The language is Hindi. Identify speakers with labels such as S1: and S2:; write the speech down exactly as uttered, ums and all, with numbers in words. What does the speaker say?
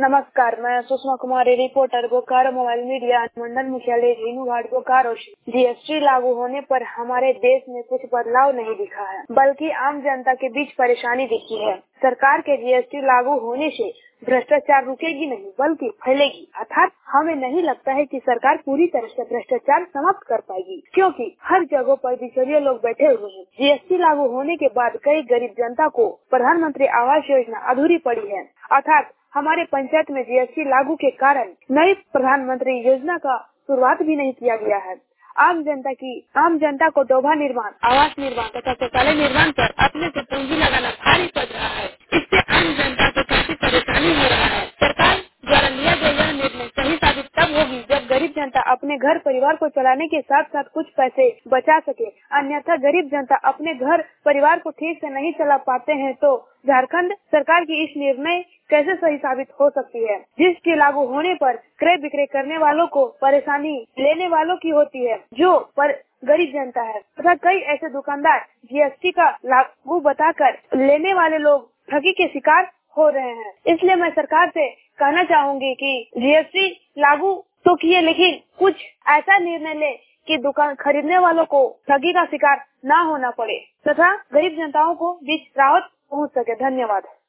S1: नमस्कार, मैं Sushma Kumari, reporter Bokaro mobile media मंडल मुख्यालय रेणु घाट बोकारो। जीएसटी लागू होने पर हमारे देश में कुछ बदलाव नहीं दिखा है, बल्कि आम जनता के बीच परेशानी दिखी है। सरकार के जीएसटी लागू होने से भ्रष्टाचार रुकेगी नहीं, बल्कि फैलेगी। अर्थात हमें नहीं लगता है कि सरकार पूरी तरह से भ्रष्टाचार समाप्त कर पाएगी, क्योंकि हर जगह पर बिचौलिए लोग बैठे हुए हैं। जीएसटी लागू होने के बाद कई गरीब जनता को प्रधानमंत्री आवास योजना अधूरी पड़ी है। अर्थात हमारे पंचायत में जीएसटी लागू के कारण नई प्रधानमंत्री योजना का शुरुआत भी नहीं किया गया है। आम जनता की आम जनता को डोभा निर्माण, आवास निर्माण तथा शौचालय निर्माण पर अपने से पूंजी लगाना भारी पड़ रहा है। इससे आम जनता को काफी परेशानी हो रहा है। सरकार द्वारा लिया गया यह निर्णय सही साबित तब होगी जब गरीब जनता अपने घर परिवार को चलाने के साथ साथ कुछ पैसे बचा सके। अन्यथा गरीब जनता अपने घर परिवार को ठीक से नहीं चला पाते हैं तो झारखंड सरकार की इस निर्णय कैसे सही साबित हो सकती है। जीएसटी लागू होने पर क्रय विक्रय करने वालों को परेशानी लेने वालों की होती है, जो पर गरीब जनता है तथा कई ऐसे दुकानदार जीएसटी का लागू बताकर लेने वाले लोग ठगी के शिकार हो रहे हैं। इसलिए मैं सरकार से कहना चाहूंगी कि जीएसटी लागू तो किए, लेकिन कुछ ऐसा निर्णय ले कि दुकान खरीदने वालों को ठगी का शिकार न होना पड़े तथा गरीब जनताओं को बीच राहत पहुंच सके। धन्यवाद।